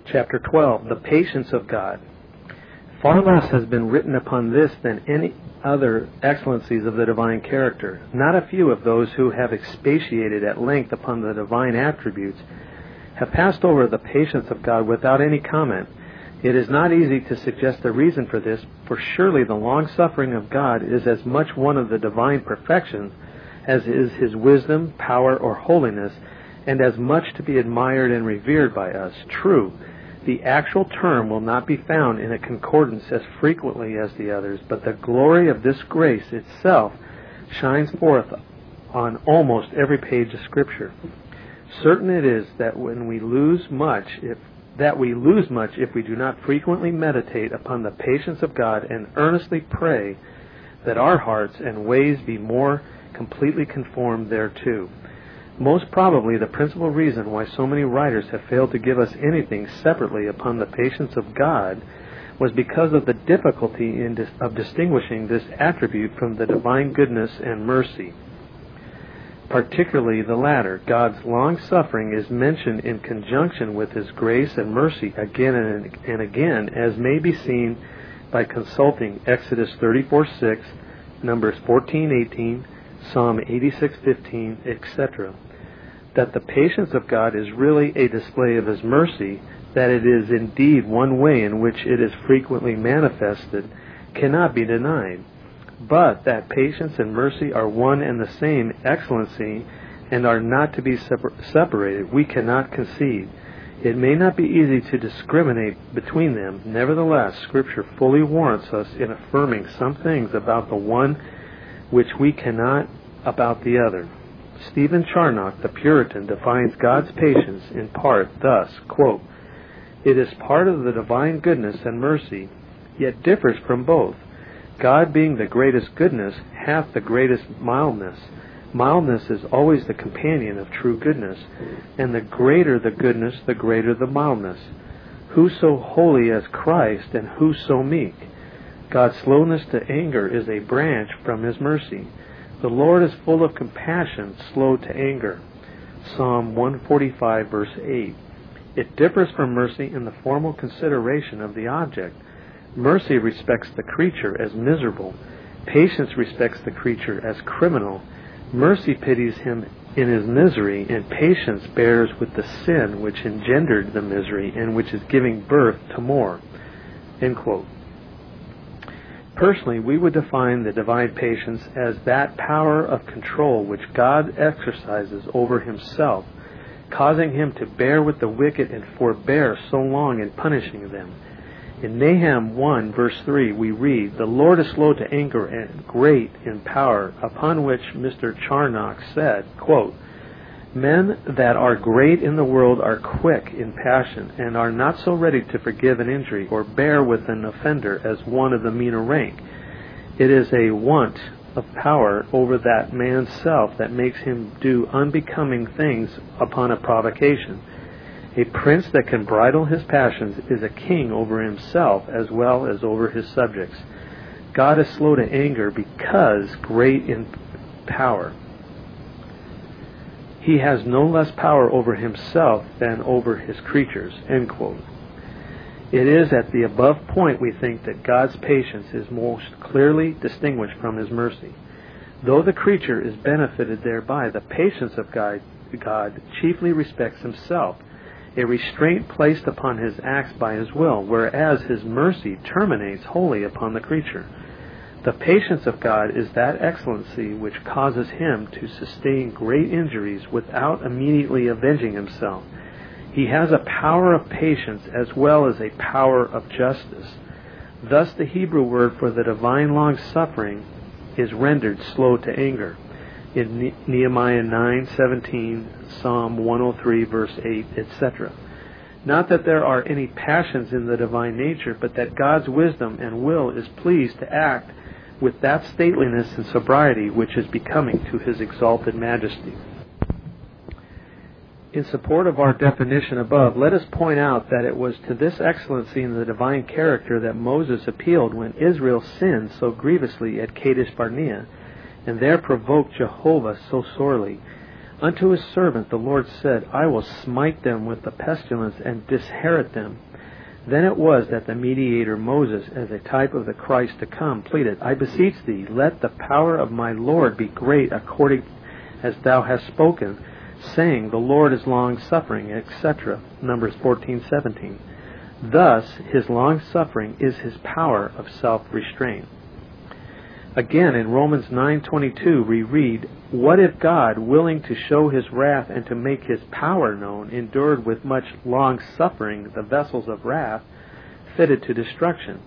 Chapter 12, the patience of God. Far less has been written upon this than any other excellencies of the divine character. Not a few of those who have expatiated at length upon the divine attributes have passed over the patience of God without any comment. It is not easy to suggest a reason for this, for surely the long-suffering of God is as much one of the divine perfections as is His wisdom, power, or holiness, and as much to be admired and revered by us. True, the actual term will not be found in a concordance as frequently as the others, but the glory of this grace itself shines forth on almost every page of Scripture. Certain it is that we lose much if we do not frequently meditate upon the patience of God and earnestly pray that our hearts and ways be more completely conformed thereto. Most probably the principal reason why so many writers have failed to give us anything separately upon the patience of God was because of the difficulty of distinguishing this attribute from the divine goodness and mercy. Particularly the latter, God's long-suffering, is mentioned in conjunction with His grace and mercy again and again, as may be seen by consulting Exodus 34:6, Numbers 14:18, Psalm 86:15, etc. That the patience of God is really a display of His mercy, that it is indeed one way in which it is frequently manifested, cannot be denied. But that patience and mercy are one and the same excellency and are not to be separated, we cannot concede. It may not be easy to discriminate between them. Nevertheless, Scripture fully warrants us in affirming some things about the one which we cannot about the other. Stephen Charnock, the Puritan, defines God's patience in part thus, quote, "It is part of the divine goodness and mercy, yet differs from both. God, being the greatest goodness, hath the greatest mildness. Mildness is always the companion of true goodness, and the greater the goodness, the greater the mildness. Who so holy as Christ, and who so meek? God's slowness to anger is a branch from His mercy. The Lord is full of compassion, slow to anger." Psalm 145, verse 8. It differs from mercy in the formal consideration of the object. Mercy respects the creature as miserable. Patience respects the creature as criminal. Mercy pities him in his misery, and patience bears with the sin which engendered the misery and which is giving birth to more. End quote. Personally, we would define the divine patience as that power of control which God exercises over Himself, causing Him to bear with the wicked and forbear so long in punishing them. In Nahum 1, verse 3, we read, "The Lord is slow to anger and great in power," upon which Mr. Charnock said, quote, "Men that are great in the world are quick in passion, and are not so ready to forgive an injury or bear with an offender as one of the meaner rank. It is a want of power over that man's self that makes him do unbecoming things upon a provocation. A prince that can bridle his passions is a king over himself as well as over his subjects. God is slow to anger because great in power. He has no less power over Himself than over His creatures." End quote. It is at the above point we think that God's patience is most clearly distinguished from His mercy. Though the creature is benefited thereby, the patience of God chiefly respects Himself, a restraint placed upon His acts by His will, whereas His mercy terminates wholly upon the creature. The patience of God is that excellency which causes Him to sustain great injuries without immediately avenging Himself. He has a power of patience as well as a power of justice. Thus the Hebrew word for the divine long-suffering is rendered slow to anger in Nehemiah 9:17, Psalm 103, verse 8, etc. Not that there are any passions in the divine nature, but that God's wisdom and will is pleased to act with that stateliness and sobriety which is becoming to His exalted majesty. In support of our definition above, let us point out that it was to this excellency in the divine character that Moses appealed when Israel sinned so grievously at Kadesh Barnea, and there provoked Jehovah so sorely. Unto his servant the Lord said, I will smite them with the pestilence and disinherit them. Then it was that the mediator Moses, as a type of the Christ to come, pleaded, I beseech thee, let the power of my Lord be great according as thou hast spoken, saying, the Lord is long-suffering, etc. Numbers 14:17. Thus, his long-suffering is his power of self-restraint. Again, in Romans 9:22, we read, What if God, willing to show his wrath and to make his power known, endured with much long-suffering the vessels of wrath fitted to destruction?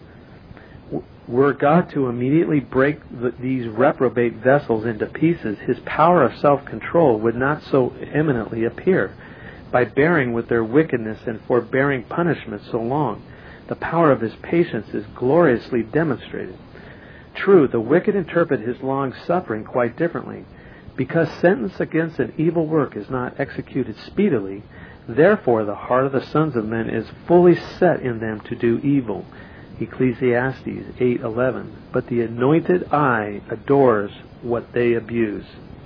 Were God to immediately break these reprobate vessels into pieces, his power of self-control would not so eminently appear. By bearing with their wickedness and forbearing punishment so long, the power of his patience is gloriously demonstrated. True, the wicked interpret his long-suffering quite differently. Because sentence against an evil work is not executed speedily, therefore the heart of the sons of men is fully set in them to do evil. Ecclesiastes 8:11. But the anointed eye adores what they abuse.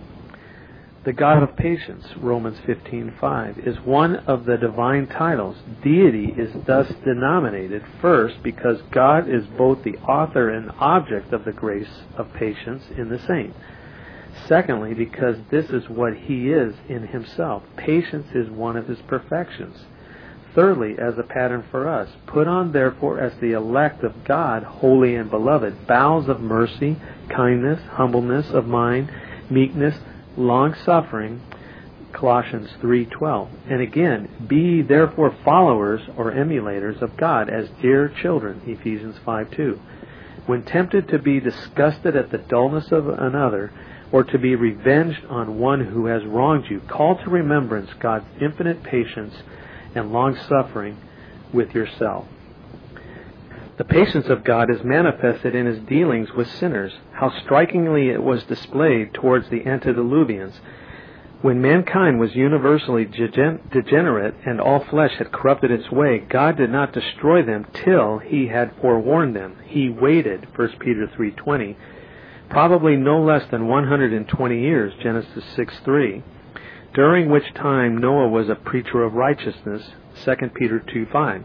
The God of patience, Romans 15:5, is one of the divine titles. Deity is thus denominated, first, because God is both the author and object of the grace of patience in the saint. Secondly, because this is what he is in himself. Patience is one of his perfections. Thirdly, as a pattern for us, put on therefore as the elect of God, holy and beloved, bowels of mercy, kindness, humbleness of mind, meekness, long-suffering, Colossians 3:12. And again, be ye therefore followers or emulators of God as dear children, Ephesians 5:2. When tempted to be disgusted at the dullness of another, or to be revenged on one who has wronged you, call to remembrance God's infinite patience and long-suffering with yourself. The patience of God is manifested in his dealings with sinners. How strikingly it was displayed towards the antediluvians. When mankind was universally degenerate and all flesh had corrupted its way, God did not destroy them till he had forewarned them. He waited, 1 Peter 3:20, probably no less than 120 years, Genesis 6:3, during which time Noah was a preacher of righteousness, 2 Peter 2:5.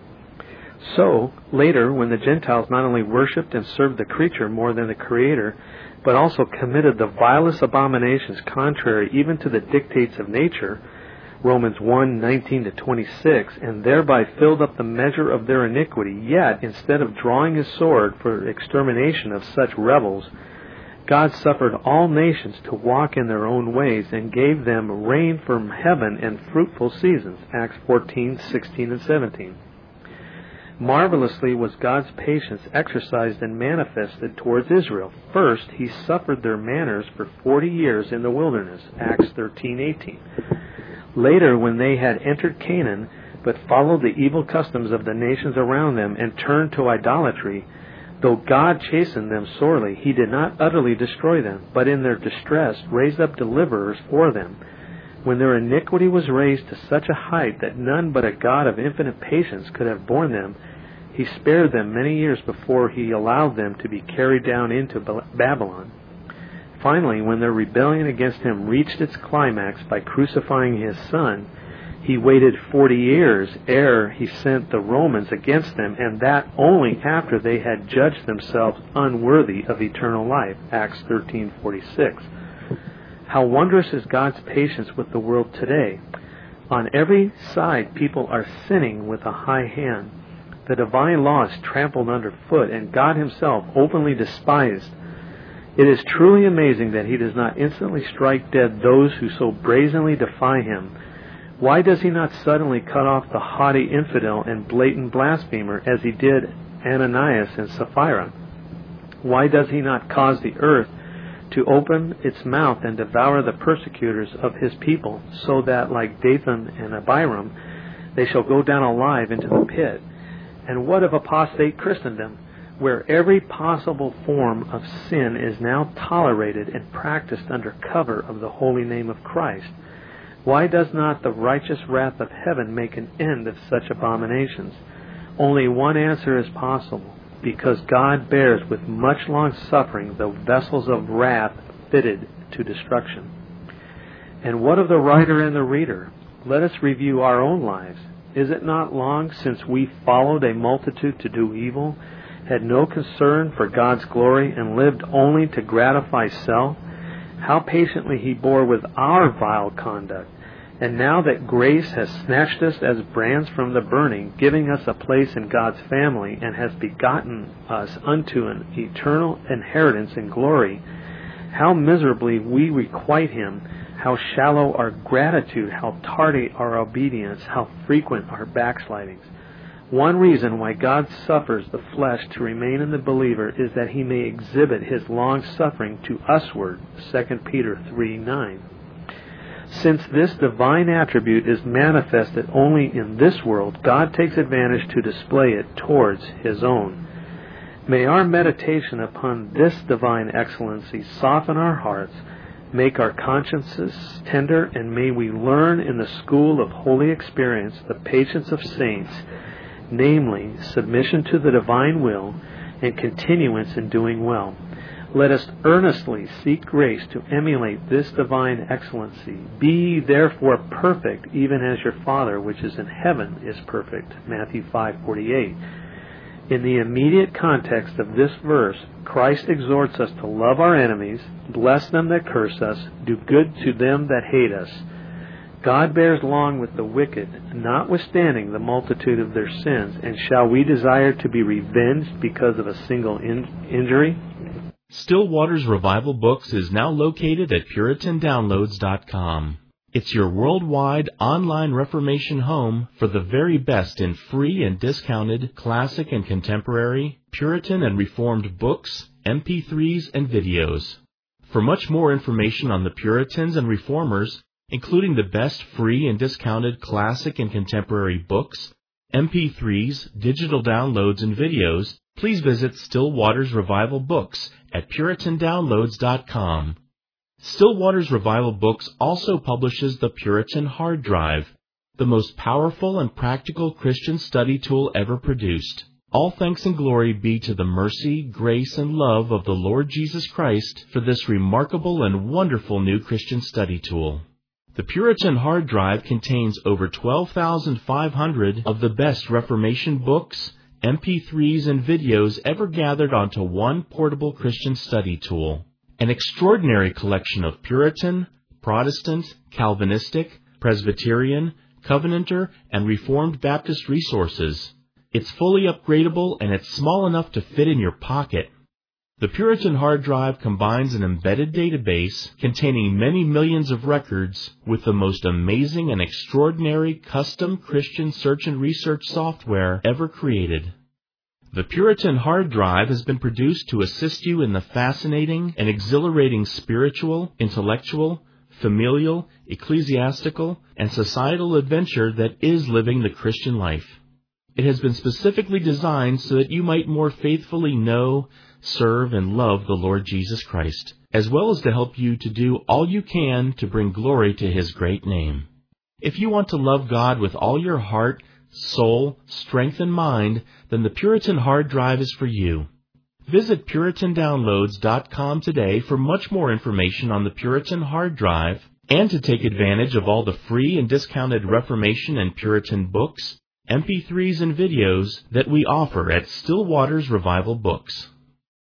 So, later, when the Gentiles not only worshipped and served the creature more than the Creator, but also committed the vilest abominations contrary even to the dictates of nature, Romans 1:19-26, and thereby filled up the measure of their iniquity, yet, instead of drawing his sword for extermination of such rebels, God suffered all nations to walk in their own ways and gave them rain from heaven and fruitful seasons, Acts 14:16 and 17. Marvelously was God's patience exercised and manifested towards Israel. First, he suffered their manners for 40 years in the wilderness, Acts 13:18. Later, when they had entered Canaan, but followed the evil customs of the nations around them and turned to idolatry, though God chastened them sorely, he did not utterly destroy them, but in their distress raised up deliverers for them. When their iniquity was raised to such a height that none but a God of infinite patience could have borne them, he spared them many years before he allowed them to be carried down into Babylon. Finally, when their rebellion against him reached its climax by crucifying his Son, he waited 40 years ere he sent the Romans against them, and that only after they had judged themselves unworthy of eternal life, Acts 13:46. How wondrous is God's patience with the world today. On every side people are sinning with a high hand. The divine law is trampled underfoot, and God himself openly despised. It is truly amazing that he does not instantly strike dead those who so brazenly defy him. Why does he not suddenly cut off the haughty infidel and blatant blasphemer as he did Ananias and Sapphira? Why does he not cause the earth to open its mouth and devour the persecutors of his people, so that, like Dathan and Abiram, they shall go down alive into the pit? And what of apostate Christendom, where every possible form of sin is now tolerated and practiced under cover of the holy name of Christ? Why does not the righteous wrath of heaven make an end of such abominations? Only one answer is possible: because God bears with much long suffering the vessels of wrath fitted to destruction. And what of the writer and the reader? Let us review our own lives. Is it not long since we followed a multitude to do evil, had no concern for God's glory, and lived only to gratify self? How patiently He bore with our vile conduct. And now that grace has snatched us as brands from the burning, giving us a place in God's family, and has begotten us unto an eternal inheritance in glory, how miserably we requite Him, how shallow our gratitude, how tardy our obedience, how frequent our backslidings. One reason why God suffers the flesh to remain in the believer is that He may exhibit His long suffering to usward, 2 Peter 3:9. Since this divine attribute is manifested only in this world, God takes advantage to display it towards His own. May our meditation upon this divine excellency soften our hearts, make our consciences tender, and may we learn in the school of holy experience the patience of saints, namely, submission to the divine will and continuance in doing well. Let us earnestly seek grace to emulate this divine excellency. Be ye therefore perfect, even as your Father which is in heaven is perfect. Matthew 5:48. In the immediate context of this verse, Christ exhorts us to love our enemies, bless them that curse us, do good to them that hate us. God bears long with the wicked, notwithstanding the multitude of their sins, and shall we desire to be revenged because of a single injury? Still Waters Revival Books is now located at PuritanDownloads.com. It's your worldwide online Reformation home for the very best in free and discounted classic and contemporary, Puritan and Reformed books, MP3s, and videos. For much more information on the Puritans and Reformers, including the best free and discounted classic and contemporary books, MP3s, digital downloads, and videos, please visit Still Waters Revival Books at PuritanDownloads.com. Still Waters Revival Books also publishes the Puritan Hard Drive, the most powerful and practical Christian study tool ever produced. All thanks and glory be to the mercy, grace, and love of the Lord Jesus Christ for this remarkable and wonderful new Christian study tool. The Puritan Hard Drive contains over 12,500 of the best Reformation books, MP3s, and videos ever gathered onto one portable Christian study tool. An extraordinary collection of Puritan, Protestant, Calvinistic, Presbyterian, Covenanter, and Reformed Baptist resources. It's fully upgradable and it's small enough to fit in your pocket. The Puritan Hard Drive combines an embedded database containing many millions of records with the most amazing and extraordinary custom Christian search and research software ever created. The Puritan Hard Drive has been produced to assist you in the fascinating and exhilarating spiritual, intellectual, familial, ecclesiastical, and societal adventure that is living the Christian life. It has been specifically designed so that you might more faithfully know, serve, and love the Lord Jesus Christ, as well as to help you to do all you can to bring glory to His great name. If you want to love God with all your heart, soul, strength, and mind, then the Puritan Hard Drive is for you. Visit PuritanDownloads.com today for much more information on the Puritan Hard Drive and to take advantage of all the free and discounted Reformation and Puritan books, MP3s, and videos that we offer at Still Waters Revival Books.